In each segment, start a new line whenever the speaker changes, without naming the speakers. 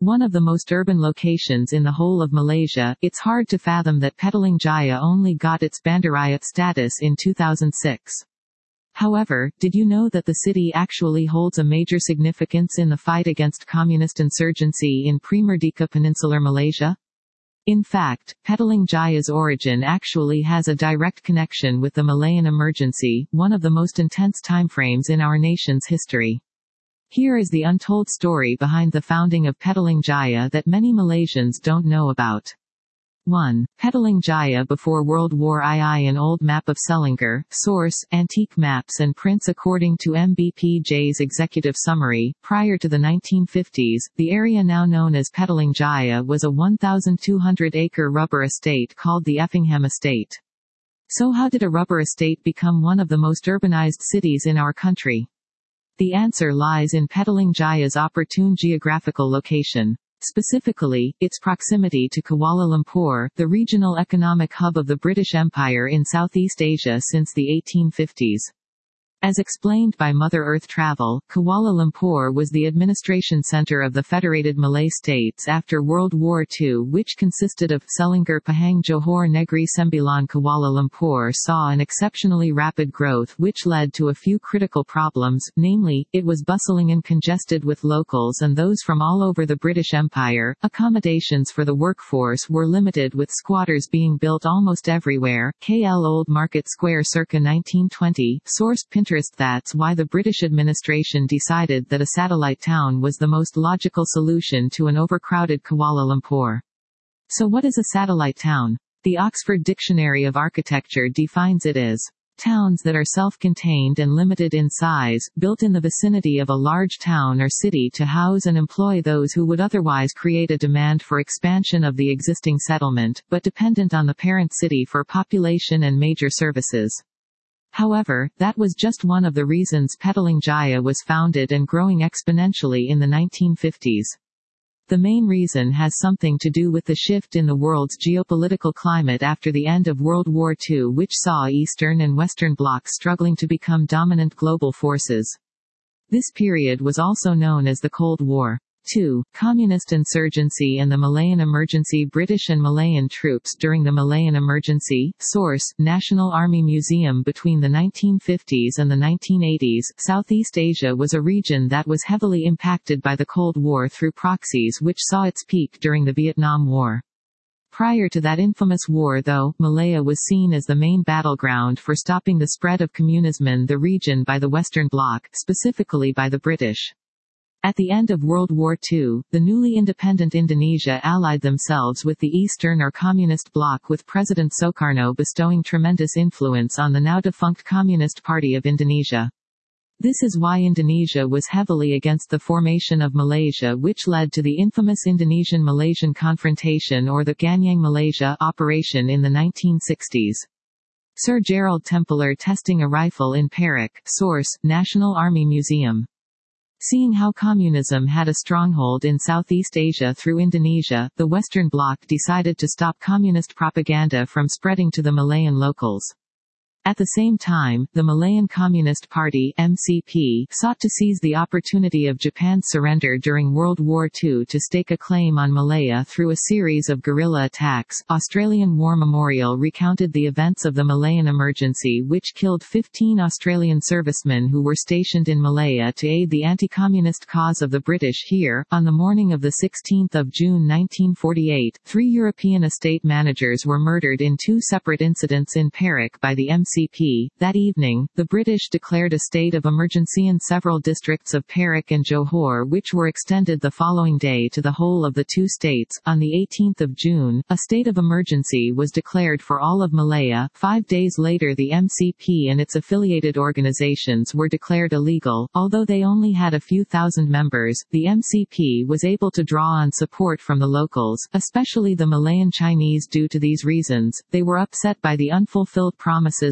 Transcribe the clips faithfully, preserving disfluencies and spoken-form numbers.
One of the most urban locations in the whole of Malaysia, it's hard to fathom that Petaling Jaya only got its Bandaraya status in two thousand six. However, did you know that the city actually holds a major significance in the fight against communist insurgency in pre-Merdeka peninsular Malaysia? In fact, Petaling Jaya's origin actually has a direct connection with the Malayan emergency, one of the most intense timeframes in our nation's history. Here is the untold story behind the founding of Petaling Jaya that many Malaysians don't know about. one. Petaling Jaya before World War Two. An old map of Selangor. Source, Antique Maps and Prints. According to M B P J's executive summary, prior to the nineteen fifties, the area now known as Petaling Jaya was a one thousand two hundred acre rubber estate called the Effingham Estate. So how did a rubber estate become one of the most urbanized cities in our country? The answer lies in Petaling Jaya's opportune geographical location. Specifically, its proximity to Kuala Lumpur, the regional economic hub of the British Empire in Southeast Asia since the eighteen fifties. As explained by Mother Earth Travel, Kuala Lumpur was the administration center of the Federated Malay States after World War Two, which consisted of Selangor, Pahang, Johor Negeri Sembilan. Kuala Lumpur saw an exceptionally rapid growth which led to a few critical problems, namely, it was bustling and congested with locals and those from all over the British Empire. Accommodations for the workforce were limited with squatters being built almost everywhere. K L Old Market Square circa nineteen twenty, source Pinterest. That's why the British administration decided that a satellite town was the most logical solution to an overcrowded Kuala Lumpur. So what is a satellite town? The Oxford Dictionary of Architecture defines it as towns that are self-contained and limited in size, built in the vicinity of a large town or city to house and employ those who would otherwise create a demand for expansion of the existing settlement, but dependent on the parent city for population and major services. However, that was just one of the reasons Petaling Jaya was founded and growing exponentially in the nineteen fifties. The main reason has something to do with the shift in the world's geopolitical climate after the end of World War Two, which saw Eastern and Western blocs struggling to become dominant global forces. This period was also known as the Cold War. two. Communist insurgency and the Malayan emergency. British and Malayan troops during the Malayan emergency. Source, National Army Museum. Between the nineteen fifties and the nineteen eighties, Southeast Asia was a region that was heavily impacted by the Cold War through proxies, which saw its peak during the Vietnam War. Prior to that infamous war, though, Malaya was seen as the main battleground for stopping the spread of communism in the region by the Western Bloc, specifically by the British. At the end of World War Two, the newly independent Indonesia allied themselves with the Eastern or Communist Bloc, with President Sukarno bestowing tremendous influence on the now-defunct Communist Party of Indonesia. This is why Indonesia was heavily against the formation of Malaysia, which led to the infamous Indonesian-Malaysian confrontation or the Ganyang Malaysia operation in the nineteen sixties. Sir Gerald Templer testing a rifle in Perak. Source, National Army Museum. Seeing how communism had a stronghold in Southeast Asia through Indonesia, the Western Bloc decided to stop communist propaganda from spreading to the Malayan locals. At the same time, the Malayan Communist Party (M C P) sought to seize the opportunity of Japan's surrender during World War Two to stake a claim on Malaya through a series of guerrilla attacks. Australian War Memorial recounted the events of the Malayan emergency, which killed fifteen Australian servicemen who were stationed in Malaya to aid the anti-communist cause of the British here. On the morning of the sixteenth of June nineteen forty-eight, three European estate managers were murdered in two separate incidents in Perak by the M C P. That evening, the British declared a state of emergency in several districts of Perak and Johor, which were extended the following day to the whole of the two states. On the eighteenth of June, a state of emergency was declared for all of Malaya. Five days later, the M C P and its affiliated organizations were declared illegal. Although they only had a few thousand members, the M C P was able to draw on support from the locals, especially the Malayan Chinese. Due to these reasons, they were upset by the unfulfilled promises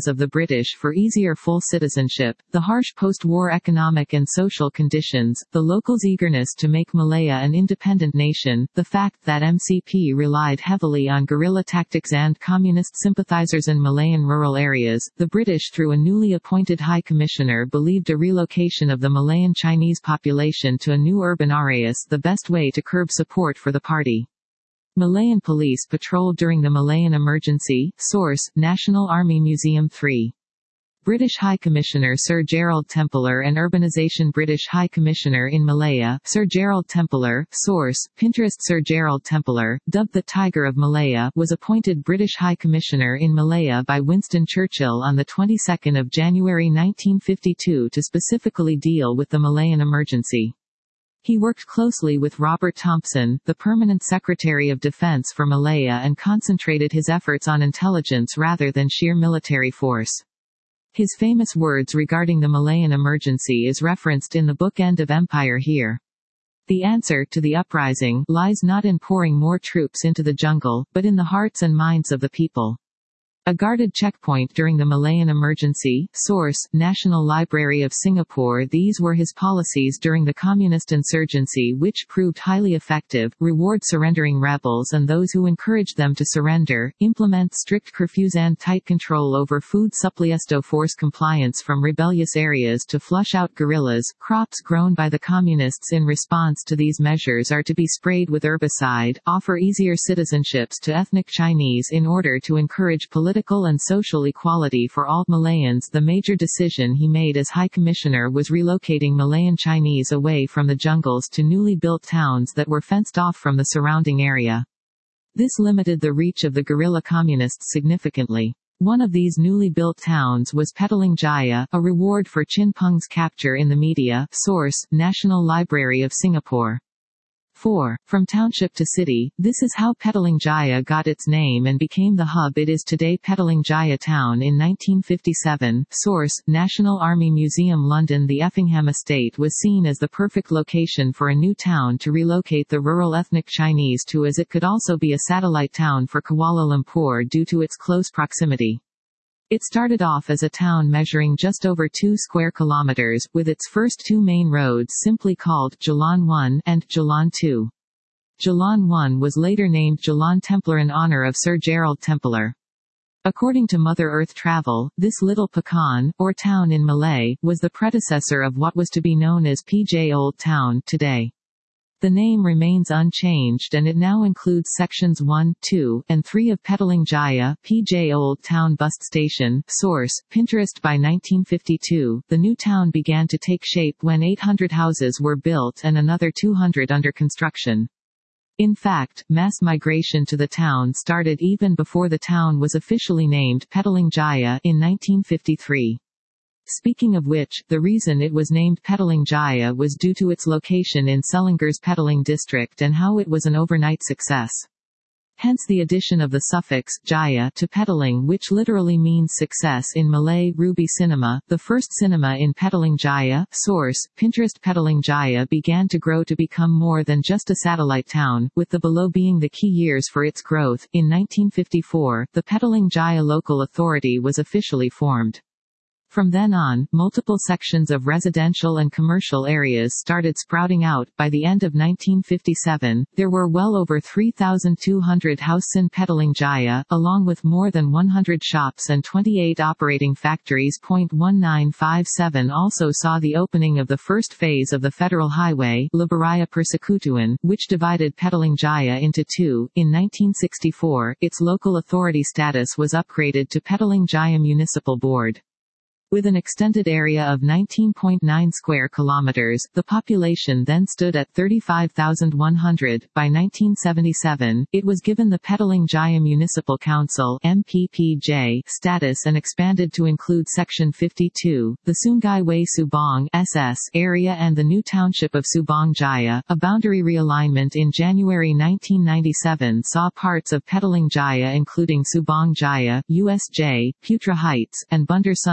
of the British for easier full citizenship, the harsh post-war economic and social conditions, the locals' eagerness to make Malaya an independent nation, the fact that M C P relied heavily on guerrilla tactics and communist sympathizers in Malayan rural areas, the British through a newly appointed High Commissioner believed a relocation of the Malayan Chinese population to a new urban areas the best way to curb support for the party. Malayan police patrolled during the Malayan Emergency. Source: National Army Museum three. British High Commissioner Sir Gerald Templer and Urbanisation. British High Commissioner in Malaya, Sir Gerald Templer. Source: Pinterest. Sir Gerald Templer, dubbed the Tiger of Malaya, was appointed British High Commissioner in Malaya by Winston Churchill on the twenty-second of January nineteen fifty-two to specifically deal with the Malayan emergency. He worked closely with Robert Thompson, the Permanent Secretary of Defence for Malaya, and concentrated his efforts on intelligence rather than sheer military force. His famous words regarding the Malayan emergency is referenced in the book End of Empire here. The answer to the uprising lies not in pouring more troops into the jungle, but in the hearts and minds of the people. A guarded checkpoint during the Malayan emergency. Source: National Library of Singapore. These were his policies during the communist insurgency, which proved highly effective: reward surrendering rebels and those who encouraged them to surrender, implement strict curfews and tight control over food supply, force compliance from rebellious areas to flush out guerrillas. Crops grown by the communists in response to these measures are to be sprayed with herbicide, offer easier citizenships to ethnic Chinese in order to encourage political Political and social equality for all Malayans. The major decision he made as High Commissioner was relocating Malayan Chinese away from the jungles to newly built towns that were fenced off from the surrounding area. This limited the reach of the guerrilla communists significantly. One of these newly built towns was Petaling Jaya, a reward for Chin Peng's capture in the media. Source: National Library of Singapore. four. From township to city, this is how Petaling Jaya got its name and became the hub it is today. Petaling Jaya Town in nineteen fifty-seven. Source: National Army Museum London. The Effingham estate was seen as the perfect location for a new town to relocate the rural ethnic Chinese to, as it could also be a satellite town for Kuala Lumpur due to its close proximity. It started off as a town measuring just over two square kilometers, with its first two main roads simply called Jalan one and Jalan two. Jalan one was later named Jalan Templer in honor of Sir Gerald Templer. According to Mother Earth Travel, this little pecan, or town in Malay, was the predecessor of what was to be known as P J Old Town today. The name remains unchanged and it now includes sections one, two, and three of Petaling Jaya, P J Old Town Bus Station. Source: Pinterest. By nineteen fifty-two, the new town began to take shape when eight hundred houses were built and another two hundred under construction. In fact, mass migration to the town started even before the town was officially named Petaling Jaya in nineteen fifty-three. Speaking of which, the reason it was named Petaling Jaya was due to its location in Selangor's Petaling district and how it was an overnight success. Hence the addition of the suffix Jaya to Petaling, which literally means success in Malay. Ruby Cinema, the first cinema in Petaling Jaya. Source: Pinterest. Petaling Jaya began to grow to become more than just a satellite town, with the below being the key years for its growth. In nineteen fifty-four, the Petaling Jaya Local Authority was officially formed. From then on, multiple sections of residential and commercial areas started sprouting out. By the end of nineteen fifty-seven, there were well over three thousand two hundred houses in Petaling Jaya, along with more than one hundred shops and twenty-eight operating factories. nineteen fifty-seven also saw the opening of the first phase of the federal highway, Liberaya Persekutuan, which divided Petaling Jaya into two. In nineteen sixty-four, its local authority status was upgraded to Petaling Jaya Municipal Board. With an extended area of nineteen point nine square kilometers, the population then stood at thirty-five thousand one hundred. By nineteen seventy-seven, it was given the Petaling Jaya Municipal Council (M P P J) status and expanded to include Section fifty-two, the Sungai Way Subang S S area and the new township of Subang Jaya. A boundary realignment in January nineteen ninety-seven saw parts of Petaling Jaya including Subang Jaya, U S J, Putra Heights, and Bandar Sunway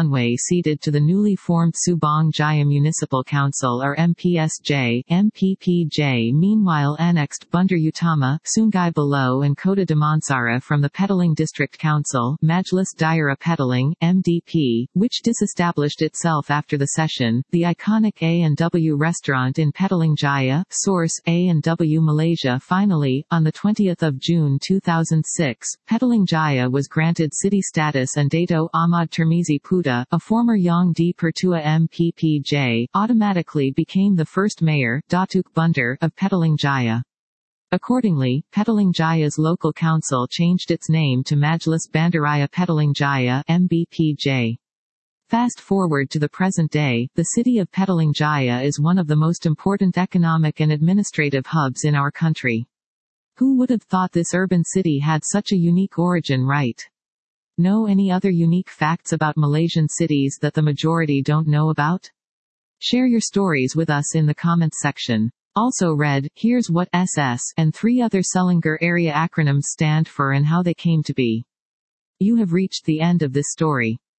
ceded to the newly formed Subang Jaya Municipal Council or M P S J. M P P J meanwhile annexed Bandar Utama, Sungai Buloh and Kota Damansara from the Petaling District Council, Majlis Daerah Petaling M D P, which disestablished itself after the cession. The iconic A and W restaurant in Petaling Jaya, source A and W Malaysia. Finally, on the twentieth of June two thousand six, Petaling Jaya was granted city status and Dato Ahmad Termizi Putra, a former Yang di Pertua M P P J, automatically became the first mayor, Datuk Bandar, of Petaling Jaya. Accordingly, Petaling Jaya's local council changed its name to Majlis Bandaraya Petaling Jaya M B P J. Fast forward to the present day, the city of Petaling Jaya is one of the most important economic and administrative hubs in our country. Who would have thought this urban city had such a unique origin, right? Know any other unique facts about Malaysian cities that the majority don't know about? Share your stories with us in the comments section. Also read, here's what S S and three other Selangor area acronyms stand for and how they came to be. You have reached the end of this story.